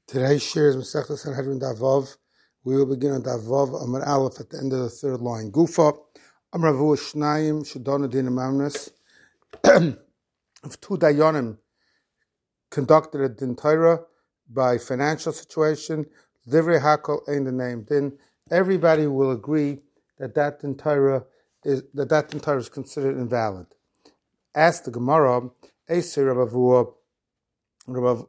Today's share is Masechtas Sanhedrin Daf Vav. We will begin on Daf Vav Amar Aleph at the end of the third line. Gufa Amar Ravu Shnayim Shadona Din Amamnas. If two Dayanim conducted a Din Torah by financial situation, Livrei Hakol ain't the name. Then everybody will agree that that Din Torah is considered invalid. Ask the Gemara, Eisei Rabavua. Rab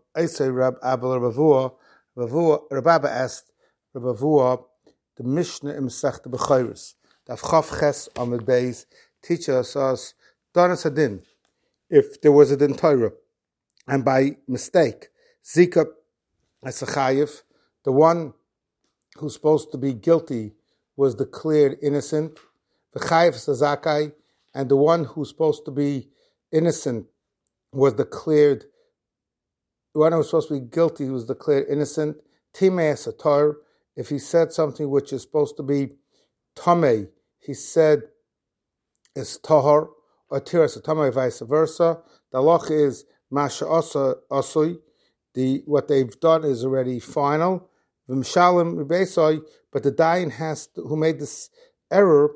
Abba Rabba asked Rabavua, the Mishnah in Masechta Bechayros, Daf Chaf Ches Amud Beis, teaches us Donas Hadin, if there was a Din Torah, and by mistake, Zika as a Chayiv, the one who's supposed to be guilty was declared innocent, the Chayiv Sazakai, and the one who's supposed to be innocent was declared. The one who was supposed to be guilty was declared innocent. Timei Satar, if he said something which is supposed to be Tamei, he said is Tahar, or Tiras Tamei, vice versa. The halacha is Masha Asui, what they've done is already final. V'mshalim Rebesai, but the Dayan who made this error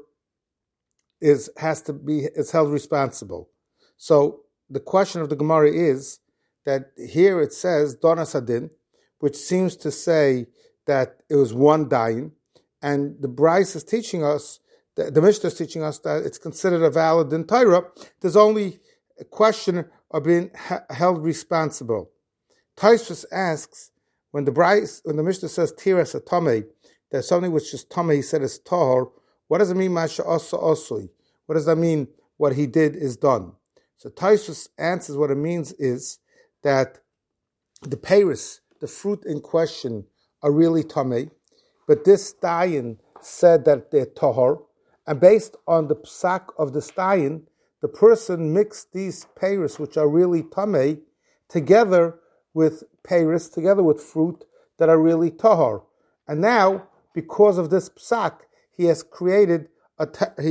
is held responsible. So the question of the Gemara is that here it says Donas Hadin, which seems to say that it was one dayan, and the Bryce is teaching us, the Mishnah is teaching us that it's considered a valid Din Torah. There's only a question of being held responsible. Tosfos asks, when the Mishnah says Tiras Atamei, that something which is Tamei, he said is Tahor, what does it mean Masha Asa Asui? What does that mean what he did is done? So Tosfos answers what it means is that the peiros, the fruit in question, are really tamei, but this dayan said that they're tahor, and based on the psak of the dayan, the person mixed these peiros, which are really tamei, together with fruit that are really tahor, and now because of this psak, he has created a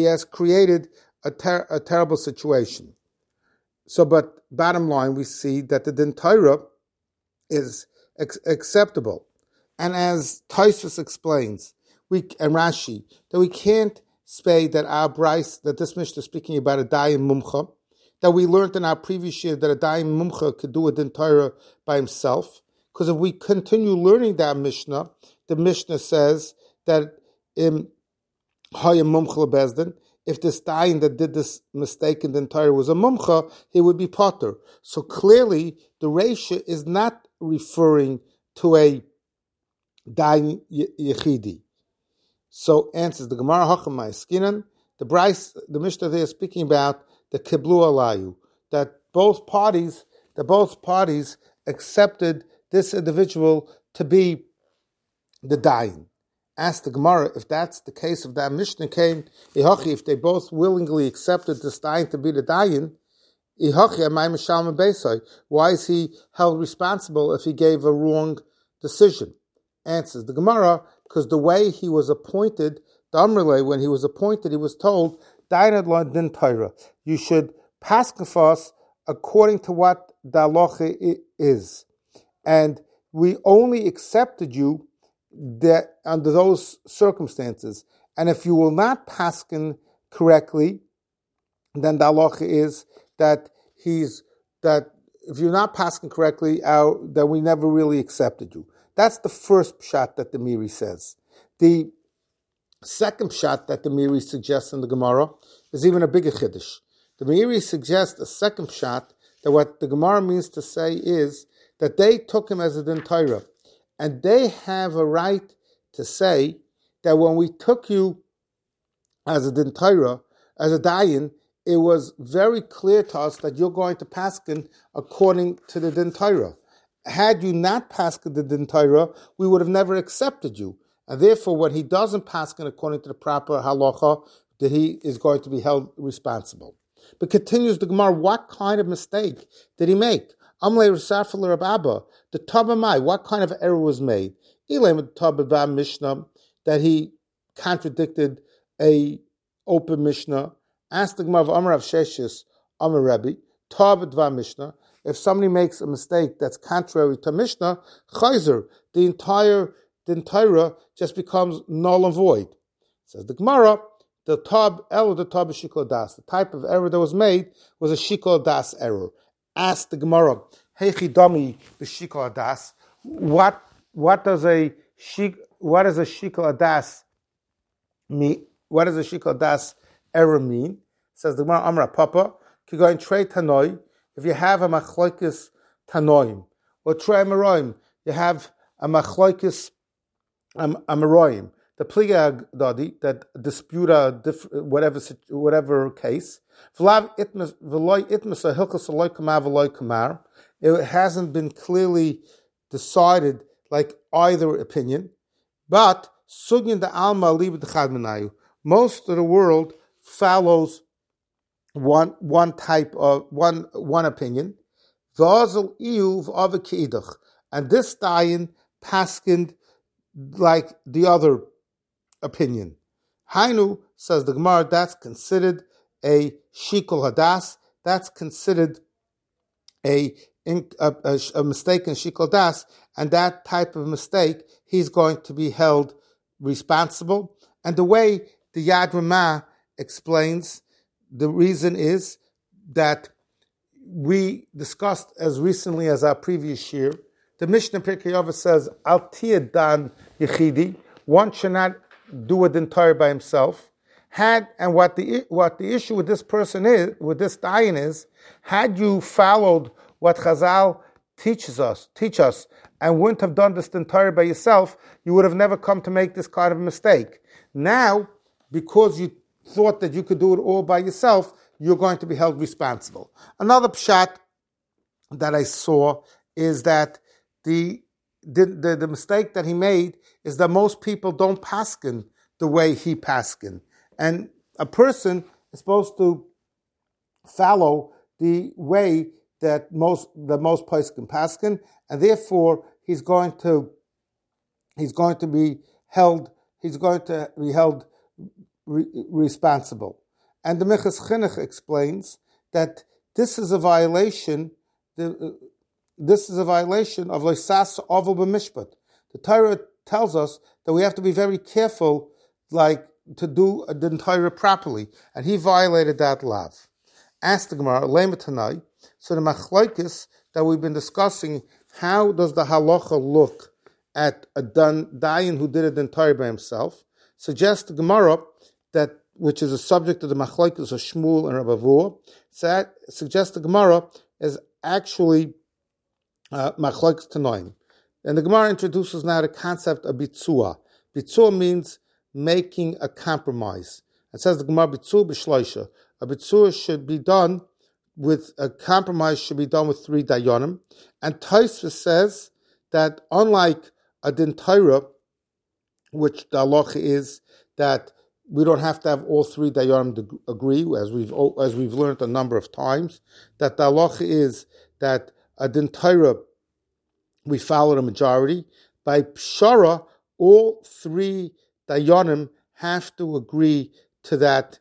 terrible situation. So, but bottom line, we see that the Din Torah is acceptable. And as Tosfos explains, and Rashi, that we can't say that our Bryce, that this Mishnah is speaking about a Dayan Mumcha, that we learned in our previous year that a Dayan Mumcha could do a Din Torah by himself, because if we continue learning that Mishnah, the Mishnah says that in Hayam Mumcha Bezdin, if this dayan that did this mistake in the entire was a mumcha, he would be potter. So clearly, the ratio is not referring to a dayan yechidi. So answers the Gemara Hachamai Skinan. The Mishnah there is speaking about the kiblu alayu, that both parties accepted this individual to be the dayan. Ask the Gemara if that's the case of that Mishnah came, if they both willingly accepted this dayan to be the dayan, why is he held responsible if he gave a wrong decision? Answers the Gemara, because the way he was appointed, the Amrele, when he was appointed, he was told, dayan din Torah, you should paskafas according to what the halacha is. And we only accepted you that under those circumstances, and if you will not paskin correctly, then the halacha is that if you're not paskin correctly, then we never really accepted you. That's the first pshat that the Miri says. The second pshat that the Miri suggests in the Gemara is even a bigger chiddush. The Miri suggests a second pshat that what the Gemara means to say is that they took him as a Din Torah. And they have a right to say that when we took you as a Din Torah, as a dayan, it was very clear to us that you're going to paskin according to the Din Torah. Had you not paskin the Din Torah, we would have never accepted you. And therefore, when he doesn't paskin according to the proper halacha, that he is going to be held responsible. But continues the Gemara, what kind of mistake did he make? The Tabamai, what kind of error was made? Mishnah, that he contradicted a open Mishnah. Asked the Gemara of Amar Rav Sheshes, Amar Rebbe, Tab Dva Mishnah, if somebody makes a mistake that's contrary to Mishnah, chayzer, the entire just becomes null and void. Says the Gemara, the type of shikol das, the type of error that was made was a shikol das error. Ask the Gemara, heichi dami b'shikol das. What does a shikol das mean? What does a shikol das error mean? Says the Gemara, Amra Papa, ki go in trei tanoi. If you have a machlokes tanoim or trei amoraim, you have a machlokes amoraim. The pliga dadi that dispute whatever case. It hasn't been clearly decided like either opinion, but sugin the alma libed chad. Most of the world follows one type of one opinion. V'azal iyuv of a kidduch, and this dayan paskined like the other opinion. Hainu, says the Gemara, that's considered a shikol hadas. That's considered a mistake in shikol das, and that type of mistake, he's going to be held responsible. And the way the Yad Ramah explains, the reason is that we discussed as recently as our previous year, the Mishnah Pirkei Avos says, Al tiyeh dan yechidi, one should not do it entire by himself. What the issue with this person is, with this dayan is, had you followed what Chazal teach us, and wouldn't have done this entire by yourself, you would have never come to make this kind of mistake. Now, because you thought that you could do it all by yourself, you're going to be held responsible. Another pshat that I saw is that the mistake that he made is that most people don't paskin the way he paskin. And a person is supposed to follow the way that most poskim paskin, and therefore he's going to be held responsible. And the Minchas Chinuch explains that this is a violation. This is a violation of Loisas Ovel B'Mishpat. The Torah tells us that we have to be very careful, like to do the Torah properly, and he violated that lav. Ask the Gemara, Lema Tanai. So the machlokes that we've been discussing, how does the halacha look at a dayan who did it in Torah by himself? Suggests the Gemara that, which is a subject of the machlokes of Shmuel and Rabbi Avua, suggests the Gemara is actually machlokes tanoim. And the Gemara introduces now the concept of bitzua. Bitzua means making a compromise. It says the Gemara bitzua b'shloisha. A bitzua should be done with a compromise, should be done with 3 dayanim. And Tosfos says that unlike a din Torah, which the halacha is that we don't have to have all 3 dayanim to agree, as we've learned a number of times, that the halacha is that a din Torah we follow the majority. By pshara, all 3 dayanim have to agree to that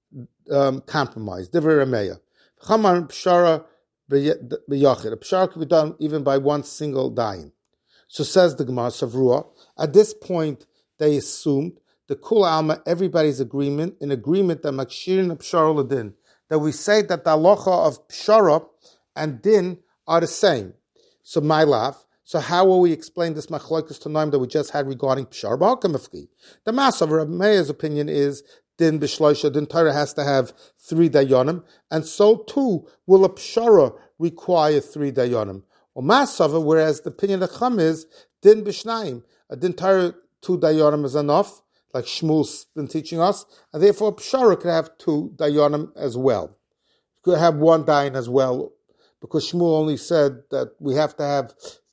compromise. Divrei Rameya. Chaman pshara b'yachid. A pshara can be done even by one single dayan. So says the Gemara Savrua. At this point, they assumed the kula alma, everybody's in agreement that makshirin pshara l'din, that we say that the halacha of pshara and din are the same. So my lav. So how will we explain this machlokes tanoim that we just had regarding pshara? The mass of Rabbi Meir's opinion is din b'shloisha, din Torah has to have 3 dayanim, and so too will a pshara require 3 dayanim. Or masava, whereas the opinion of Chum is din b'shnayim, a din Torah 2 dayanim is enough, like Shmuel's been teaching us, and therefore a pshara could have 2 dayanim as well. You could have 1 dayan as well, because Shmuel only said that we have to have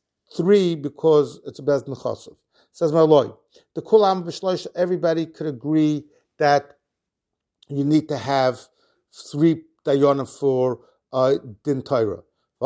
3 because it's a bezdin chassav. Says Maloi, the kulam b'shloisha, everybody could agree that you need to have 3 dayanim for din Torah.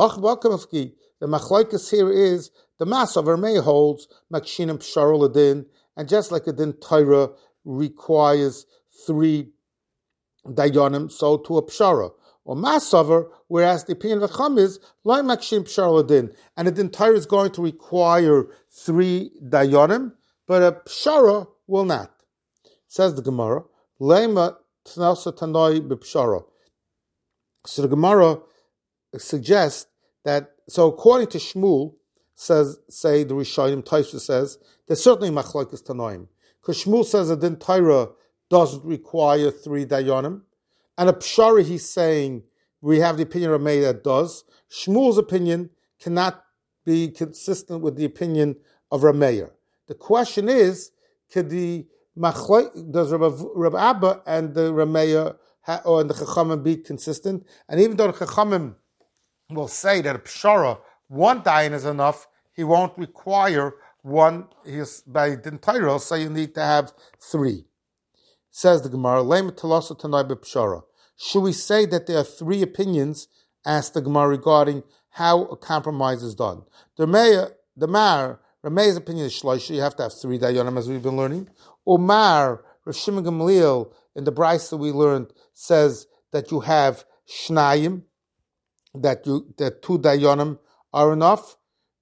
The machlokes here is the mass of Rameh holds makshinim pshara l'din, and just like a din Torah requires 3 dayanim, so to a pshara. or Masavar, whereas the opinion of the Chacham is Lo Makshim Pshara Ladin, and the Din Torah is going to require 3 dayanim, but a Pshara will not. Says the Gemara, Lema Tnasa Tanoi B'Pshara. So the Gemara suggests that, so according to Shmuel, say the Rishonim, Taisha says, there's certainly Machlokes Tanoim. Because Shmuel says that Din Torah doesn't require 3 dayanim, and a Pshara he's saying, we have the opinion of Rameya that does. Shmuel's opinion cannot be consistent with the opinion of Rameya. The question is, does Rav Abba and the Rameya or the Chachamim be consistent? And even though the Chachamim will say that a Pshara, 1 dayan is enough, he won't require 1, by Din Torah, so you need to have 3. Says the Gemara, should we say that there are 3 opinions, asked the Gemara, regarding how a compromise is done? Rameya's opinion is shloisha, you have to have 3 dayanim, as we've been learning. Omar, Rav Shimon Gamliel, in the Brisa we learned, says that you have shnayim, that 2 dayanim are enough.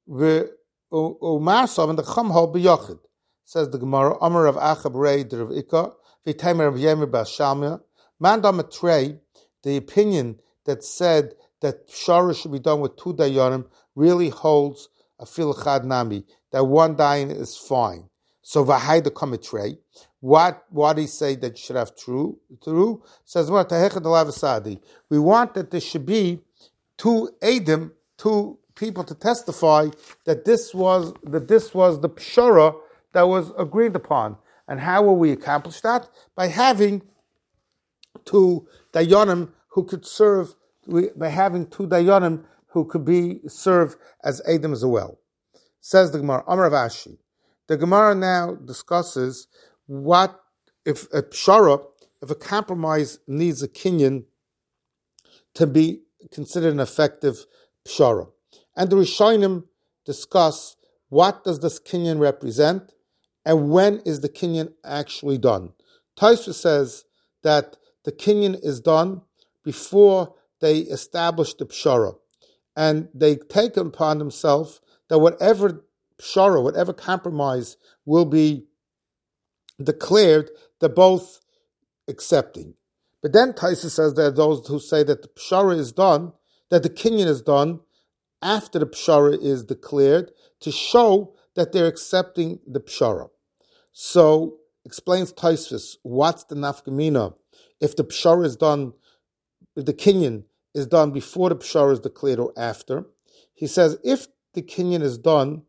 Omar Sav and the Chacham hold b'yochid. Says the Gemara, Amar Rav Achab Rei Rav Ika, v'Taimer Rav Yemer Bas Shalmia, Mandam Atrei, the opinion that said that Pshara should be done with 2 dayanim really holds a filachad nami, that 1 dayan is fine. So v'hai the kamitrei, what do he say that you should have true? Says we want that there should be 2 edim, 2 people to testify that this was the pshara that was agreed upon. And how will we accomplish that? By having 2 dayanim who could serve, by having 2 dayanim who could be served as edim as well. Says the Gemara, Amar Rav Ashi. The Gemara now discusses what if a pshara, if a compromise needs a kinyan to be considered an effective pshara. And the Rishonim discuss what does this kinyan represent and when is the kinyan actually done. Taisva says that the kinyan is done before they establish the pshara, and they take upon themselves that whatever pshara, whatever compromise will be declared, they're both accepting. But then Taisa says there are those who say that the pshara is done, that the kinyan is done after the pshara is declared, to show that they're accepting the pshara. So, explains Taisvis, what's the nafkamina if the pshara is done, if the kinyan is done before the pshara is declared or after. He says if the kinyan is done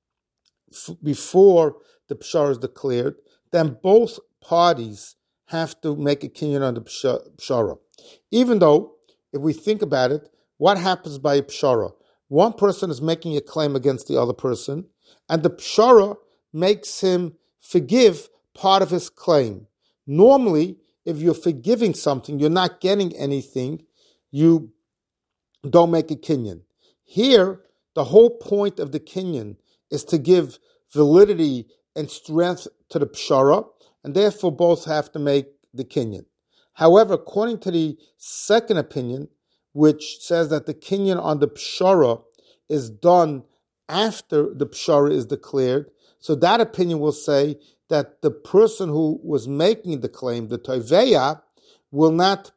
before the pshara is declared, then both parties have to make a kinyan on the pshara. Even though, if we think about it, what happens by a pshara? One person is making a claim against the other person, and the pshara makes him forgive part of his claim. Normally, if you're forgiving something, you're not getting anything, you don't make a kinyan. Here, the whole point of the kinyan is to give validity and strength to the pshara, and therefore both have to make the kinyan. However, according to the second opinion, which says that the kinyan on the pshara is done after the pshara is declared, so that opinion will say that the person who was making the claim, the toveya, will not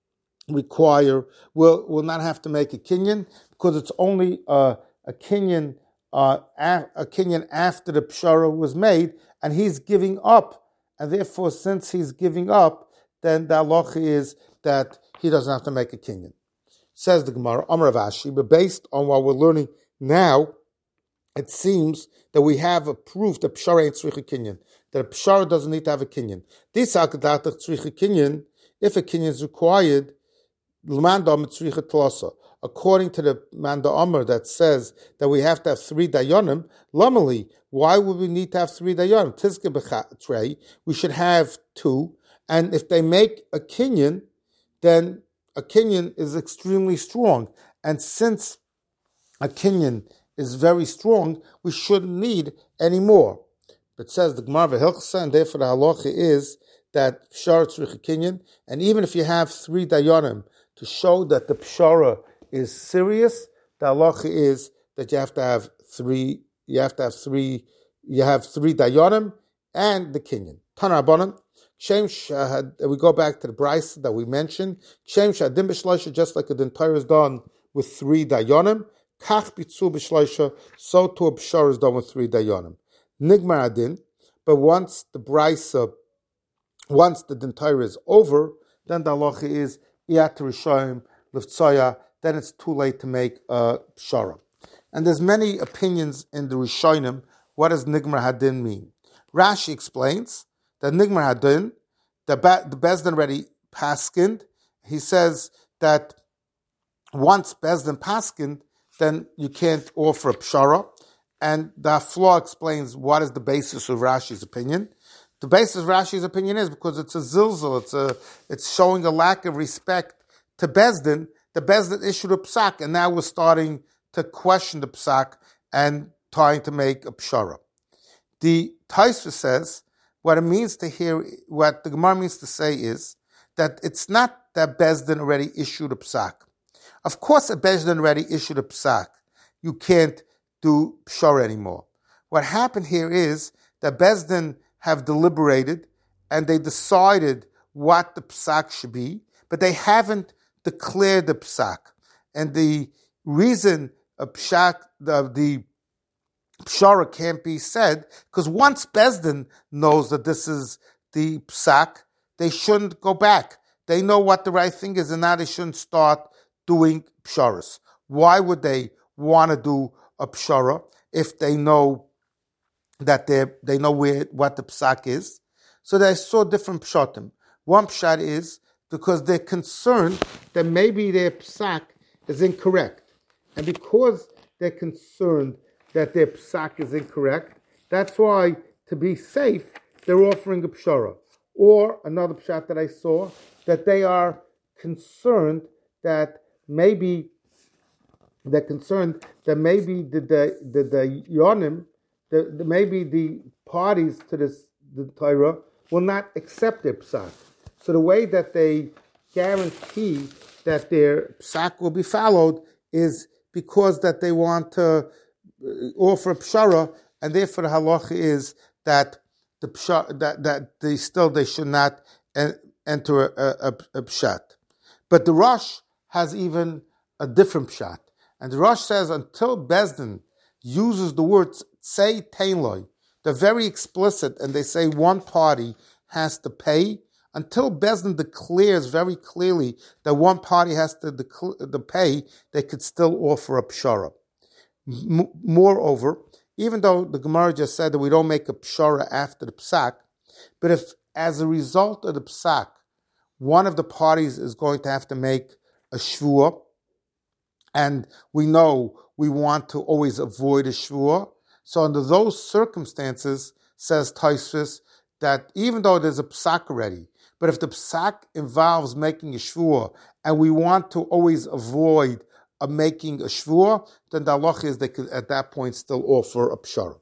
have to make a kinyan, because it's only a kinyan after the pshara was made, and he's giving up, and therefore, since he's giving up, then the halacha is that he doesn't have to make a kinyan. Says the Gemara, Amar Rav Ashi, but based on what we're learning now, it seems that we have a proof that pshara ain't tzricha kinyan, that a pshara doesn't need to have a kinyan. This akadatach tzricha kinyan, if a kinyan is required, l'manda tzricha tlasa. According to the Manda Amar that says that we have to have 3 dayanim, lamali, why would we need to have 3 dayanim? Tizke b'chatrei, we should have 2, and if they make a kinyan, then a kinyan is extremely strong. And since a kinyan is very strong, we shouldn't need any more. But says the Gemara v'Hilchasa, and therefore the halacha is that pshara tzricha kinyan, and even if you have 3 dayanim, to show that the pshara is serious, the halacha is that you have three dayanim and the kinyan. Tana Rabbanan, we go back to the brisa that we mentioned. Just like a dentire is done with three dayanim, kach bitzu b'shloisha, so too a pshara is done with three dayanim. Nigmar adin, but once the dentire is over, then the halacha is iyat rishayim liftzaya. Then it's too late to make a pshara. And there's many opinions in the Rishonim. What does Nigmar Hadin mean? Rashi explains that Nigmar Hadin, the Bezdin already paskind. He says that once Bezdin paskind, then you can't offer a pshara. And the Flaw explains what is the basis of Rashi's opinion. The basis of Rashi's opinion is because it's a zilzal, it's showing a lack of respect to Bezdin. The Bezdin issued a psak, and now we're starting to question the psak and trying to make a pshara. The Tosfos says what the Gemara means to say is that it's not that Bezdin already issued a psak. Of course, a Bezdin already issued a psak. You can't do pshara anymore. What happened here is that Bezdin have deliberated and they decided what the psak should be, but they haven't declared the psak. And the reason the pshara can't be said, because once Bezdin knows that this is the psak, they shouldn't go back. They know what the right thing is, and now they shouldn't start doing psharas. Why would they want to do a pshara if they know that they know what the psak is? So they saw different pshatim. One pshat is because they're concerned that maybe their psak is incorrect. And because they're concerned that their psak is incorrect, that's why, to be safe, they're offering a pshara. Or another pshat that I saw, that they are concerned that maybe the yonim, maybe the parties to the Torah will not accept their psak. So the way that they guarantee that their psak will be followed is because that they want to offer a pshara, and therefore the halacha is that the pshara, that they should not enter a pshat. But the Rosh has even a different pshat, and the Rosh says until Bezdin uses the words say teinloi, they're very explicit, and they say one party has to pay. Until Bezdin declares very clearly that one party has to pay, they could still offer a pshara. Moreover, even though the Gemara just said that we don't make a pshara after the psak, but if as a result of the psak, one of the parties is going to have to make a shvuah, and we know we want to always avoid a shvuah, so under those circumstances, says Tosfos, that even though there's a psak already, but if the psak involves making a shvuah, and we want to always avoid making a shvuah, then the halacha is they could at that point still offer a pshara.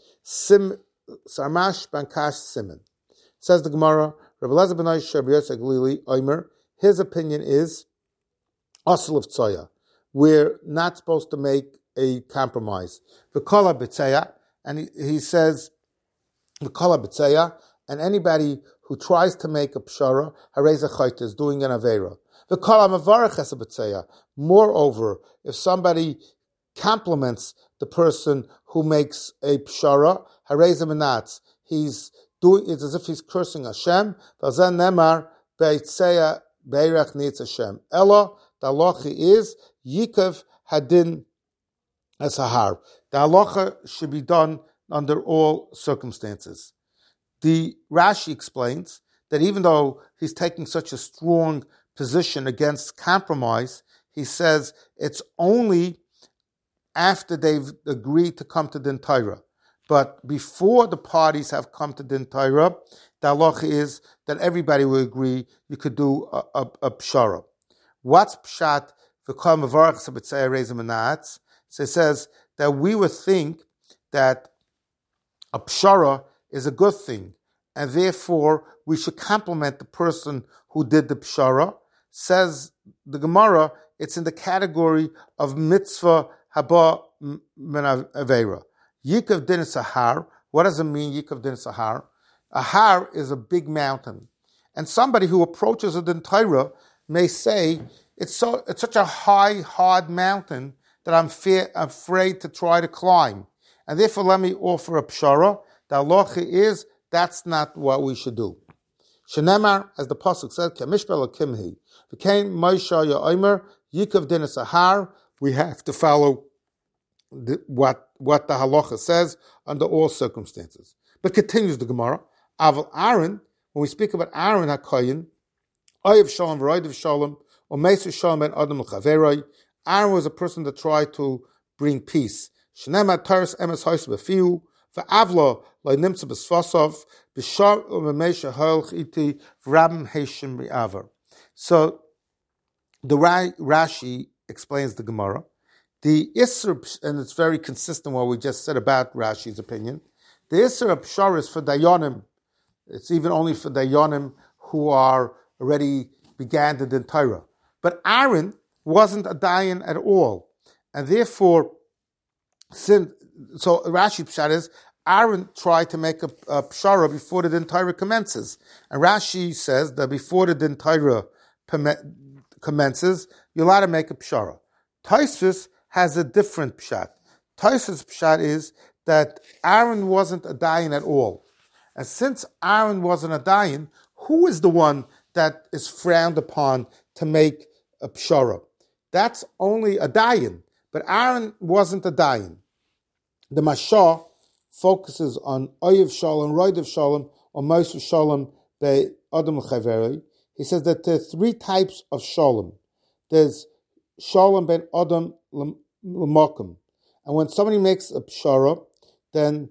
Sarmash Bankash Simon. Says the Gemara, Rabbi Elazar ben Aisha Rabbi Glili Omer, his opinion is asl of tzoya. We're not supposed to make a compromise. V'kala b'tzeya, and he says v'kala b'tzeya, and anybody who tries to make a pshara, harei zechayta, is doing an avera. V'kala mavarech es b'tzeya. Moreover, if somebody compliments the person who makes a pshara, harei zemenatz, he's doing it as if he's cursing Hashem. V'zeh nemar b'tzeya beirach nitz Hashem. Ella, the halacha is yikav hadin as hahar. The halacha should be done under all circumstances. The Rashi explains that even though he's taking such a strong position against compromise, he says it's only after they've agreed to come to Din Torah. But before the parties have come to Din Torah, the halacha is that everybody will agree you could do a pshara. What's pshat? So it says that we would think that a pshara is a good thing, and therefore we should compliment the person who did the pshara. says the Gemara, it's in the category of mitzvah haba min avera. Yikav din sahar. What does it mean, Yikav din sahar? A har is a big mountain. And somebody who approaches a din Torah may say, it's such a high, hard mountain that I'm afraid to try to climb. And therefore, let me offer a pshara. The halacha is, that's not what we should do. Shenemar, as the pasuk said, Kemishbel Kimhi. V'kein Moshe Yomer Yikav din sahar. We have to follow what the halacha says under all circumstances. But continues the Gemara. Aval Aaron, when we speak about Aaron HaKoyin, Oyev Shalom, V'roidev Shalom, or Mesu Shalom ben Adam l'Chaveroi, Aaron was a person that tried to bring peace. Shenema Taras Emes Hois Befiu, V'avlo Lo Nimtza B'Svasov, B'Shar U'Memesha Hoilch Iti, V'Rabim Heshim Ri'aver. So, the Rashi explains the Gemara. The Isser, and it's very consistent with what we just said about Rashi's opinion, the Isser of Pshar is for Dayanim. It's even only for Dayanim who are already began the Din Torah. But Aaron wasn't a Dayan at all. And therefore, so Rashi Pshat is, Aaron tried to make a Pshara before the Din Torah commences. And Rashi says that before the Din Torah commences, you're allowed to make a Pshara. Tosfos has a different Pshat. Tosfos' Pshat is that Aaron wasn't a Dayan at all. And since Aaron wasn't a Dayan, who is the one that is frowned upon to make a Pshara? That's only a Dayan. But Aaron wasn't a Dayan. The Mashah focuses on Oyev Shalom, Roidev Shalom, or Moshe Shalom, the Adam L'Chaveri. He says that there are three types of Shalom. There's Shalom ben Adam L'Mokum. And when somebody makes a Pshara, then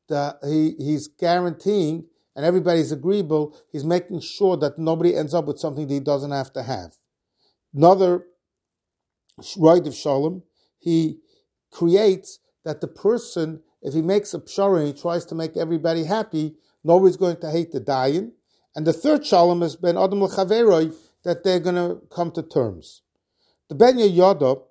he's guaranteeing, and everybody's agreeable, he's making sure that nobody ends up with something that he doesn't have to have. Another right of Shalom, he creates that the person, if he makes a pshara and he tries to make everybody happy, nobody's going to hate the dayan. And the third Shalom is ben Adam l'Chaveroi, that they're going to come to terms. The Ben Yehoyada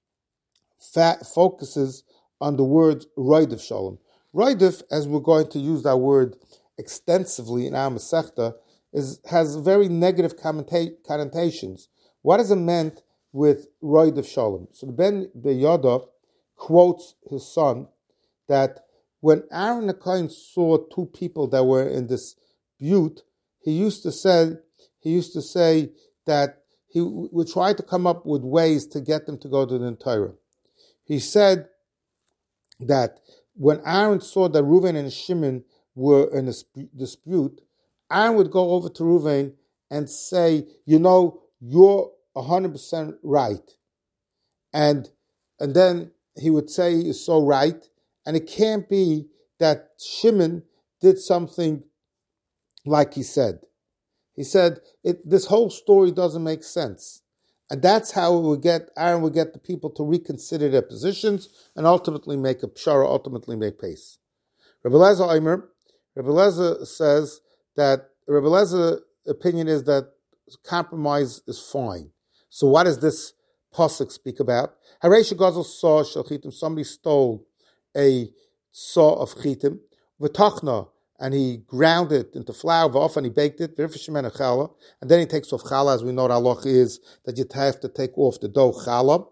focuses on the word right of Shalom. Roidev, as we're going to use that word extensively in our Masechta, has very negative connotations. What is it meant with Roidev Shalom? So the Ben Yehoyada quotes his son that when Aaron the Kohen saw two people that were in dispute, he used to say that he would try to come up with ways to get them to go to the Torah. He said that when Aaron saw that Reuven and Shimon were in a dispute, Aaron would go over to Reuven and say, you're 100% right. And then he would say he is so right, and it can't be that Shimon did something like he said. He said, this whole story doesn't make sense. And that's how Aaron would get the people to reconsider their positions and ultimately make a pshara, ultimately make peace. Rebbe Eliezer says that Rebbe Eliezer opinion is that compromise is fine. So what does this pasuk speak about? Hareisha Gazel saw shel chitim, somebody stole a saw of chitim, v'tachna, and he ground it into flour, off and he baked it, and then he takes off challah. As we know, the halach is that you have to take off the dough challah.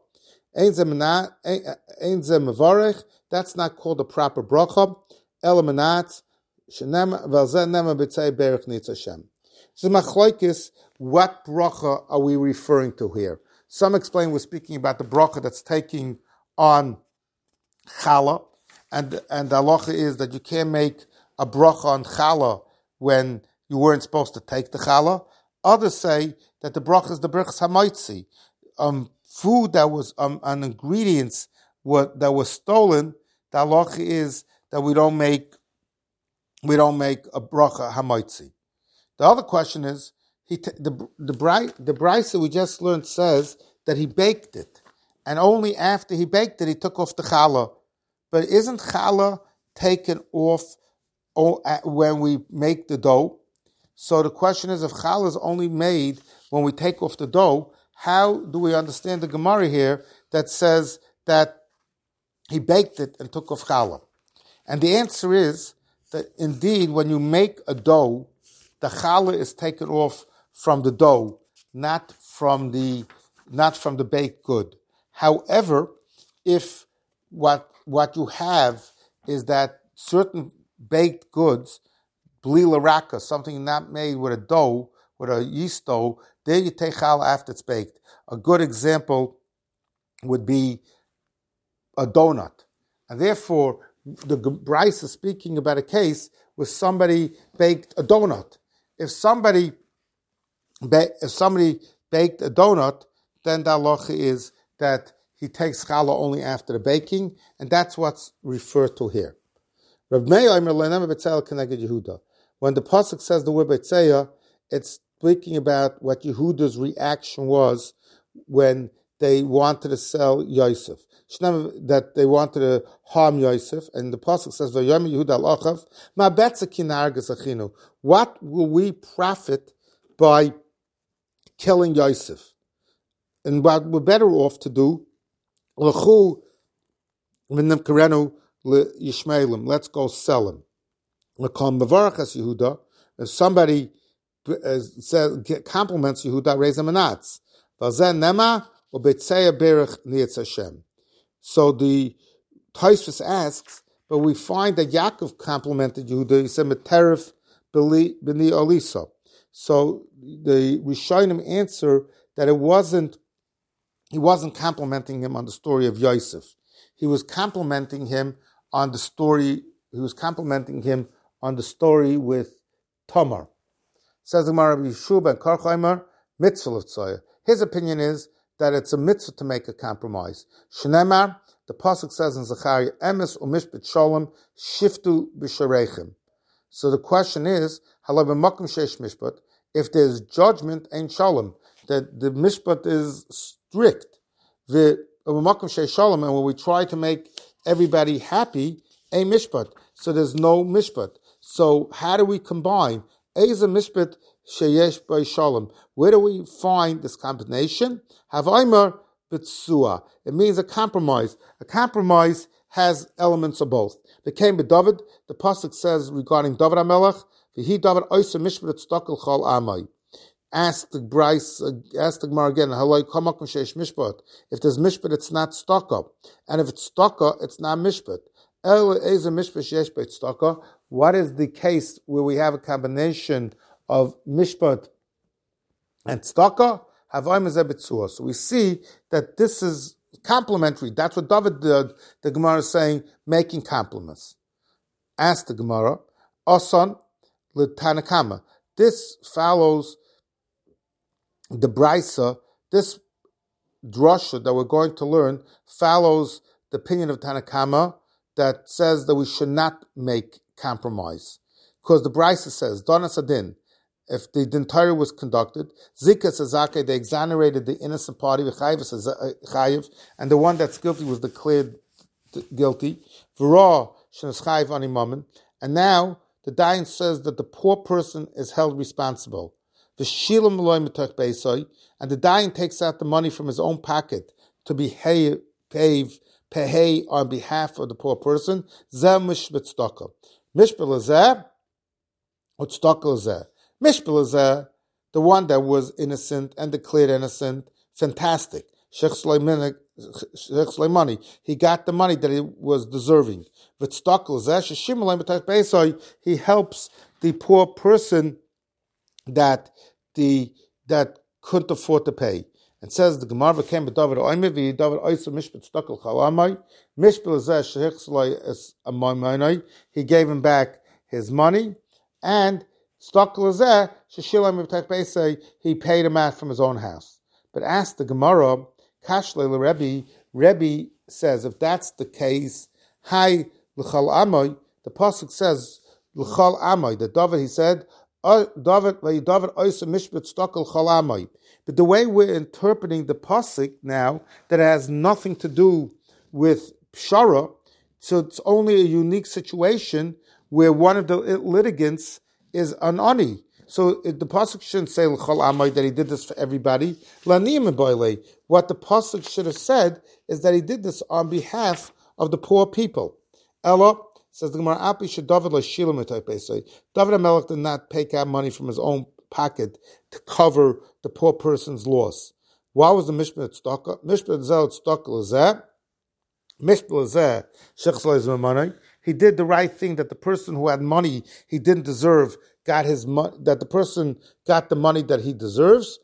That's not called a proper bracha. Elamanat shenem velzen nema b'tzei berich nitz Hashem. This is machlokes. What bracha are we referring to here? Some explain we're speaking about the bracha that's taking on challah, and the halacha is that you can't make a bracha on challah when you weren't supposed to take the challah. Others say that the bracha is the berachas hamaitzi. Food that was and ingredients that was stolen. The halacha is that we don't make a bracha hamaitzi. The other question is the brisa we just learned says that he baked it, and only after he baked it he took off the challah. But isn't challah taken off when we make the dough? So the question is, if challah is only made when we take off the dough, how do we understand the Gemara here that says that he baked it and took off challah? And the answer is that indeed, when you make a dough, the challah is taken off from the dough, not from the baked good. However, if what you have is that certain baked goods, bli laraka, something not made with a dough, with a yeast dough, there you take challah after it's baked. A good example would be a donut. And therefore, the Bryce is speaking about a case where somebody baked a donut. If somebody baked a donut, then the halacha is that he takes challah only after the baking, and that's what's referred to here. When the pasuk says the word Beitzeya, it's speaking about what Yehuda's reaction was when they wanted to sell Yosef. That they wanted to harm Yosef, and the pasuk says, "Vayom Yehuda al-Achav, ma betza kinar gezachinu." What will we profit by killing Yosef? And what we're better off to do, l'chu v'nimkarenu l'yishmaelim. Let's go sell him. L'kol mevarachas Yehuda. If somebody says compliments Yehuda, raise him a nats. V'azen nema u'betzeya berich niyetz Hashem. So the Tosfos asks, but we find that Yaakov complimented Yehuda. He said, "Meteref b'ni olisa." So the Rishonim answer that he wasn't complimenting him on the story of Yosef. He was complimenting him on the story. He was complimenting him on the story with Tamar. Says the Gemara, Yeshua ben Karchaimer, mitzvah l'tzoya. His opinion is that it's a mitzvah to make a compromise. Shnemar, the pasuk says in Zechariah, emes umishpat shalom shiftu b'shareichem. So the question is, halav makom sheish mishpat, if there's judgment, ain't shalom, that the mishpat is strict. The makom sheish shalom, and when we try to make everybody happy, ain't mishpat. So there's no mishpat. So how do we combine? Eza mishpat sheyesh by shalom. Where do we find this combination? Havaimer b'tsua. It means a compromise. A compromise has elements of both. It came with David. The pasuk says regarding David HaMelech, "V'hi David oisa mishpat tzedakah l'chol amai." Ask the Gemara again, "Haloi kamakom sheish mishpat." If there's mishpat, it's not tzedakah, and if it's tzedakah, it's not mishpat. What is the case where we have a combination of mishpat and tzedakah? So we see that this is complementary. That's what David did. The Gemara is saying, making compliments. Ask the Gemara, Osan l'Tanakama. This follows the Brisa. This drasha that we're going to learn follows the opinion of Tanakama that says that we should not make compromise. Because the Brisa says, Donas Adin, if the Dintari was conducted, Zika Sazake, they exonerated the innocent party, Chayiv, and the one that's guilty was declared guilty. V'ra Shenas Chayiv Ani Mammon, and now the Dayan says that the poor person is held responsible. V'shilam Eloi Mitoch Beisoi, and the Dayan takes out the money from his own pocket to be pay on behalf of the poor person. Zeh mishpat tzedakah. Mishpat lazeh, or tzedakah lazeh. Mishpat lazeh, the one that was innocent and declared innocent, fantastic. Sheikh Sulaimani, he got the money that he was deserving. V'tzedakah lazeh, sheshim alei b'tach beisai, he helps the poor person that couldn't afford to pay. And says the Gemara came with David Oimevi, David Oisa Mishpat Stakal Chalamai, Mishpat Zesh Shechslai as a Maimai, he gave him back his money, and Stakal Zeh, Sheshilam Mibtak, he paid him out from his own house. But ask the Gemara, Kashle Rebbe says, if that's the case, Hai L'chal Amai, the Pasuk says, L'chal Amai, that David, he said, David Oisa Mishpat Stakal Chalamai. But the way we're interpreting the pasuk now, that has nothing to do with pshara, so it's only a unique situation where one of the litigants is an ani. So the pasuk shouldn't say l'chol amay that he did this for everybody. Laniyim boile. What the pasuk should have said is that he did this on behalf of the poor people. Ella says the Gemara Api should David l'shilam etaypesay. David HaMelech did not take out money from his own pocket to cover the poor person's loss. Why was the mishpat tzedakah? Mishpat zel tzedakah l'zeh. Mishpat l'zeh shechzal izmamanay. He did the right thing that the person who had money he didn't deserve got his money. That the person got the money that he deserves.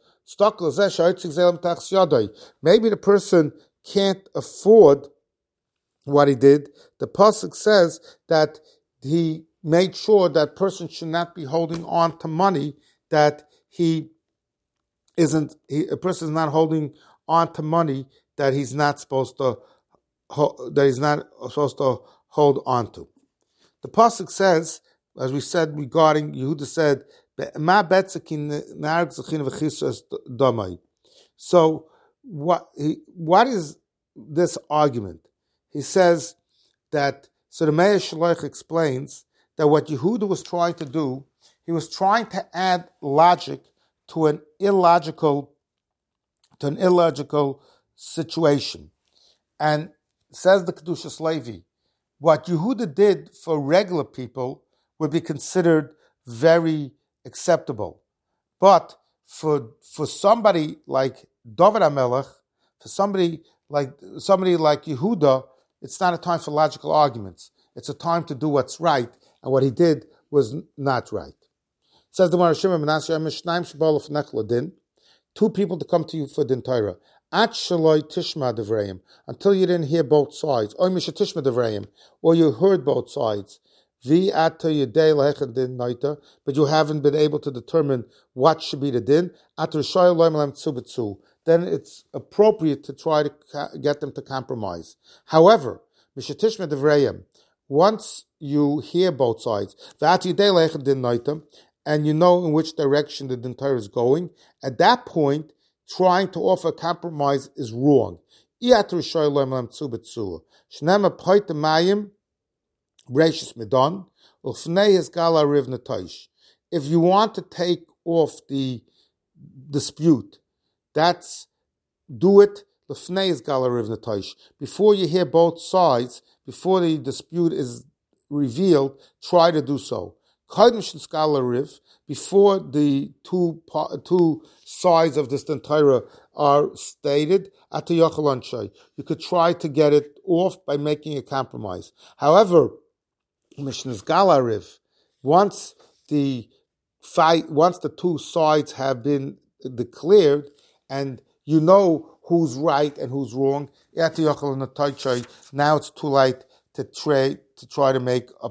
Maybe the person can't afford what he did. The pasuk says that he made sure that person should not be holding on to money that a person is not holding on to money that he's not supposed to hold on to. The pasuk says, as we said regarding Yehuda said, so what is this argument? He says that, so the Meir Shloich explains that what Yehuda was trying to do, he was trying to add logic to an illogical situation. And says the Kedushas Levi, what Yehuda did for regular people would be considered very acceptable. But for somebody like David HaMelech, for somebody like Yehuda, it's not a time for logical arguments. It's a time to do what's right, and what he did was not right. It says the Gemara Shimon Menashe, two people to come to you for din Torah. At shaloi tishma devreim, until you didn't hear both sides. Or misha tishma devreim, or you heard both sides. But you haven't been able to determine what should be the din. Then it's appropriate to try to get them to compromise. However, once you hear both sides, and you know in which direction the din Torah is going, at that point, trying to offer a compromise is wrong. If you want to take off the dispute, do it before you hear both sides, before the dispute is revealed, try to do so. Before the two sides of this din Torah are stated, you could try to get it off by making a compromise. However, once the two sides have been declared and you know who's right and who's wrong, now it's too late to try to make a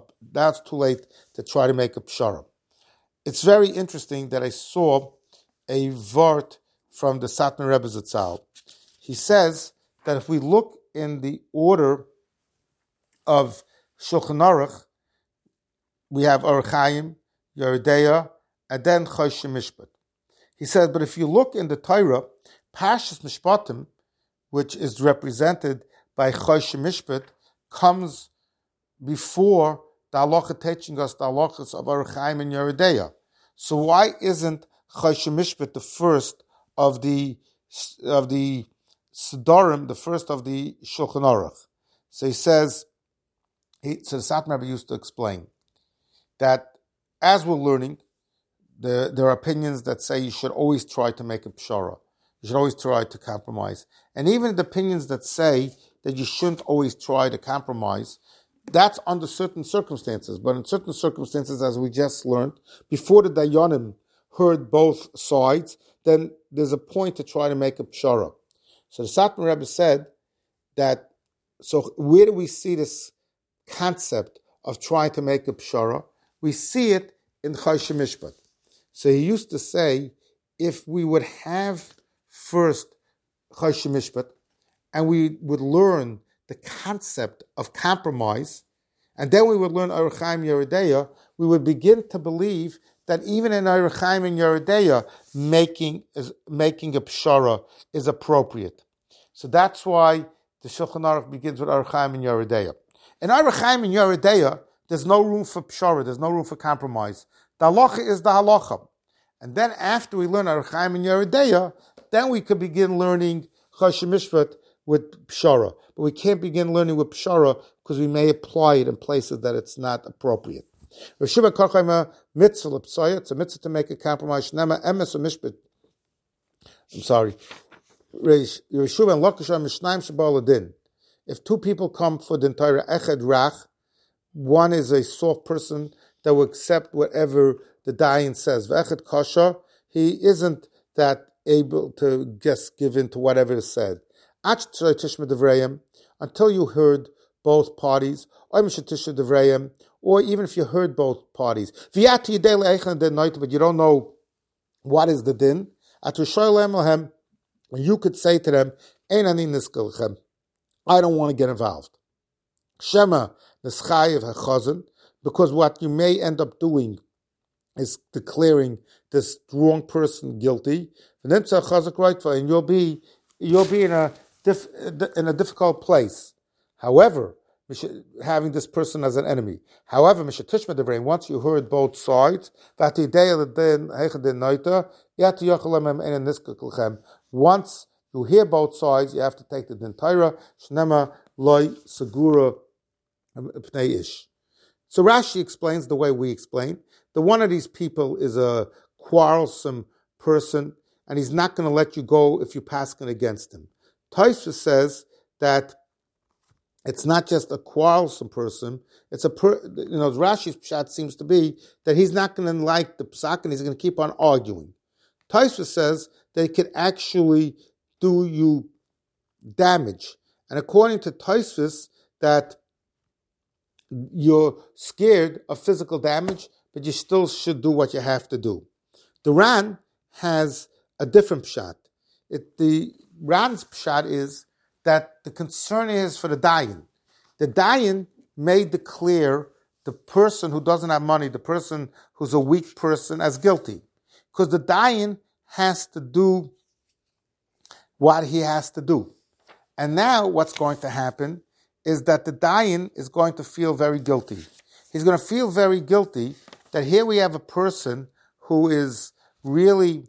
pshara. It's very interesting that I saw a vart from the Satmar Rebbe Zatzal. He says that if we look in the order of Shulchan Aruch, we have Orach Chaim, Yeridea, and then Choshen Mishpat. He says, but if you look in the Torah, Parshas Mishpatim, which is represented by Choshen Mishpat, comes before the halacha teaching us the halachas of Orach Chaim and Yeridea. So why isn't Choshen Mishpat the first of the Sidorim, the first of the Shulchan Aruch? So he says, so the Satmar Rebbe used to explain that as we're learning, there are opinions that say you should always try to make a pshara. You should always try to compromise. And even the opinions that say that you shouldn't always try to compromise, that's under certain circumstances. But in certain circumstances, as we just learned, before the Dayanim heard both sides, then there's a point to try to make a pshara. So the Satmar Rebbe said that, so where do we see this concept of trying to make a pshara? We see it in Choshen Mishpat. So he used to say, if we would have first Choshen Mishpat, and we would learn the concept of compromise, and then we would learn Orach Chaim Yeridea, we would begin to believe that even in Orach Chaim and Yeridea, making a pshara is appropriate. So that's why the Shulchan Aruch begins with Orach Chaim and Yeridea. In Orach Chaim and Yeridea, there's no room for pshara, there's no room for compromise. The halacha is the halacha. And then after we learn Orach Chaim and Yoreh De'ah, then we could begin learning Choshen Mishpat with Pshara. But we can't begin learning with Pshara because we may apply it in places that it's not appropriate. It's a mitzvah to make a compromise. I'm sorry. If two people come for the entire Echad Rach, one is a soft person that will accept whatever the Dayan says. V'echad Kasha, he isn't that able to just give in to whatever is said. Until you heard both parties, or even if you heard both parties, but you don't know what is the din, you could say to them, I don't want to get involved. Shema because what you may end up doing is declaring this wrong person guilty, and you'll be in a difficult place. However, having this person as an enemy. However, once you heard both sides, once you hear both sides, you have to take the din Torah. Shnema loy segura pnei ish. So Rashi explains the way we explain. The one of these people is a quarrelsome person, and he's not going to let you go if you paskin against him. Tosfos says that it's not just a quarrelsome person. It's Rashi's pshat seems to be that he's not going to like the psak and he's going to keep on arguing. Tosfos says that it could actually do you damage, and according to Tosfos, that you're scared of physical damage, but you still should do what you have to do. The Ran has a different pshat. The Ran's pshat is that the concern is for the dayan. The dayan may declare the person who doesn't have money, the person who's a weak person, as guilty. Because the dayan has to do what he has to do. And now what's going to happen is that the dayan is going to feel very guilty. He's going to feel very guilty that here we have a person who is really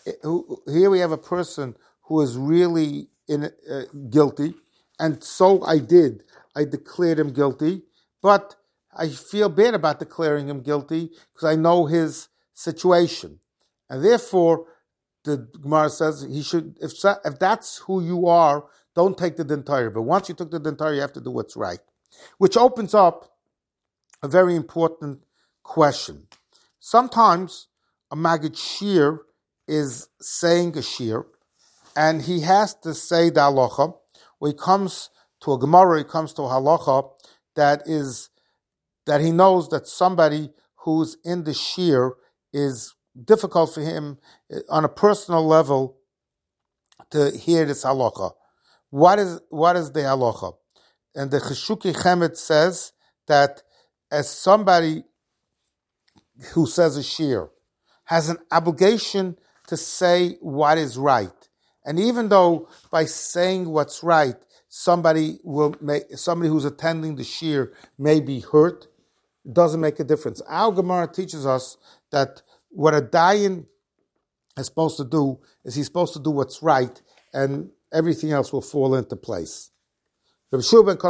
guilty, and so I declared him guilty, but I feel bad about declaring him guilty because I know his situation. And therefore, the Gemara says he should, if that's who you are, don't take the din Torah. But once you took the din Torah, you have to do what's right. Which opens up a very important question. Sometimes a Maggid Shir is saying a Shir, and he has to say the halacha, or he comes to a Gemara, he comes to a halacha that he knows that somebody who's in the Shir is difficult for him on a personal level to hear this halacha. What is the halacha? And the Cheshuki Chemet says that as somebody who says a shir has an obligation to say what is right, and even though by saying what's right, somebody who's attending the shir may be hurt, it doesn't make a difference. Our Gemara teaches us that what a dayan is supposed to do is he's supposed to do what's right, and everything else will fall into place. What's going to be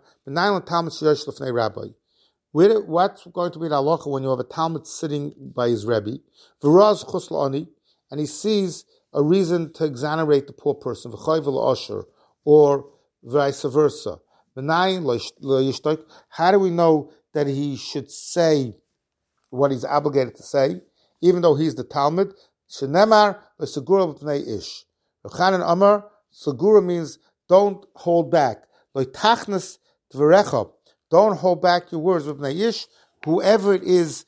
the halacha when you have a Talmud sitting by his Rebbe, and he sees a reason to exonerate the poor person, or vice versa? How do we know that he should say what he's obligated to say, even though he's the Talmud? Shenemar v'segura b'pnei ish. Yochanan Amar, segura means don't hold back. Loitachnas dvarecha, don't hold back your words with b'nei ish. Whoever it is,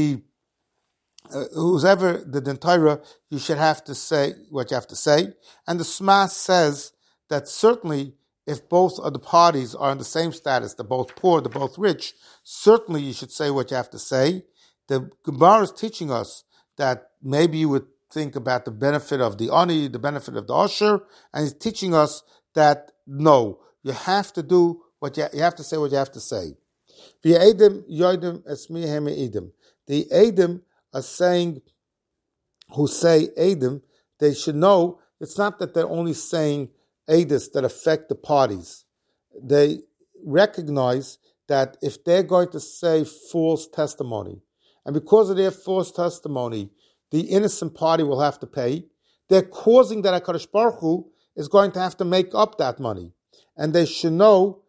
whoever the din Torah, you should have to say what you have to say. And the Smas says that certainly if both of the parties are in the same status, they're both poor, they're both rich, certainly you should say what you have to say. The Gemara is teaching us that maybe you would think about the benefit of the ani, the benefit of the usher, and he's teaching us that no, you have to do what you have to say what you have to say. The Edim are saying who say Eidim, they should know it's not that they're only saying Eidus that affect the parties. They recognize that if they're going to say false testimony, and because of their false testimony, the innocent party will have to pay, they're causing that HaKadosh Baruch Hu is going to have to make up that money. And they should know,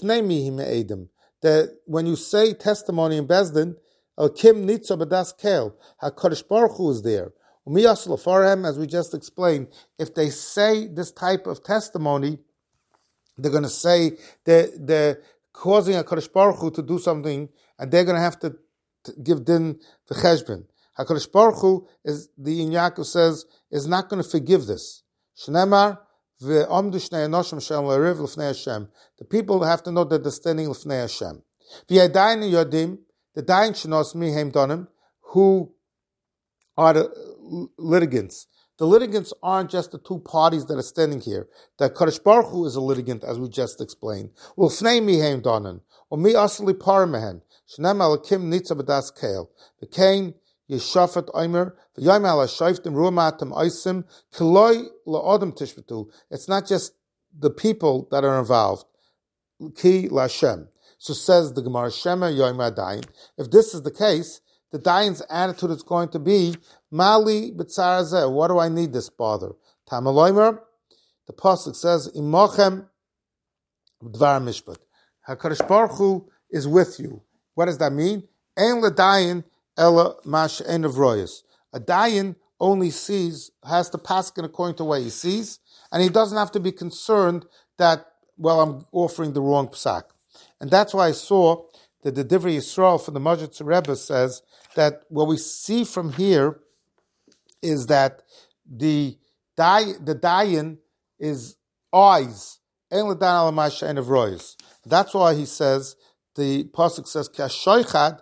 that when you say testimony in Bezdin, Kim Nitza B'das Kel, HaKadosh Baruch Hu is there. As we just explained, if they say this type of testimony, they're going to say they're causing HaKadosh Baruch Hu to do something, and they're going to have to give din the cheshbon. HaKadosh Baruch Hu, the In Yaakov says, is not going to forgive this. Shneimar ve'omdu shnei enoshim shem l'riv l'fnei Hashem. The people have to know that they're standing l'fnei Hashem. V'yadayin yodim, the dayin shenos mihem donim, who are the litigants. The litigants aren't just the two parties that are standing here. The Kadosh Baruch Hu is a litigant, as we just explained. L'fnei mihem donim, or mi asli paramehen. Shneim alakim nitza b'das keil. V'kein Yeshafat Omer, v'yayim ala shayftim ruamatim oisim, kiloi la'odem tishbetu. It's not just the people that are involved. Ki la'Hashem. So says the Gemara, Shema yoyim adayin. If this is the case, the dayin's attitude is going to be, Mali b'tzar hazeh. What do I need this bother? Tamaloimer, the pasuk says, Imochem dvar mishpat. HaKadosh Baruch Hu is with you. What does that mean? Ein l'dayin Ella mash en of royas. A dayan only sees, has to paskin according to what he sees, and he doesn't have to be concerned that, well, I'm offering the wrong psak. And that's why I saw that the Divrei Yisrael from the Majid Rebbe says that what we see from here is that the dayan is eyes. En l'dayan ela mash en of royas. That's why he says, the pasuk says, Kashoichad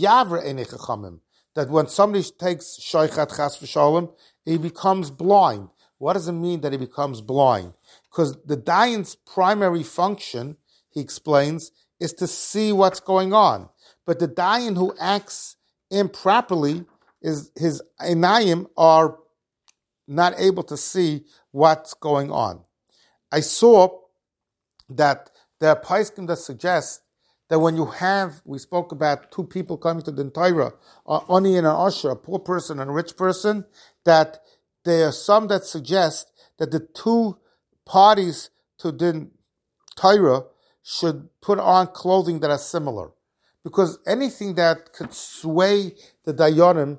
that when somebody takes shoichat chas v'shalom, he becomes blind. What does it mean that he becomes blind? Because the dayan's primary function, he explains, is to see what's going on. But the dayan who acts improperly, his einayim are not able to see what's going on. I saw that there are poskim that suggest that when you have, we spoke about two people coming to the Torah, Oni and an Usher, a poor person and a rich person, that there are some that suggest that the two parties to the Torah should put on clothing that are similar. Because anything that could sway the Dayanim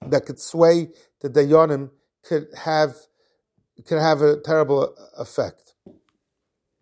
could have a terrible effect.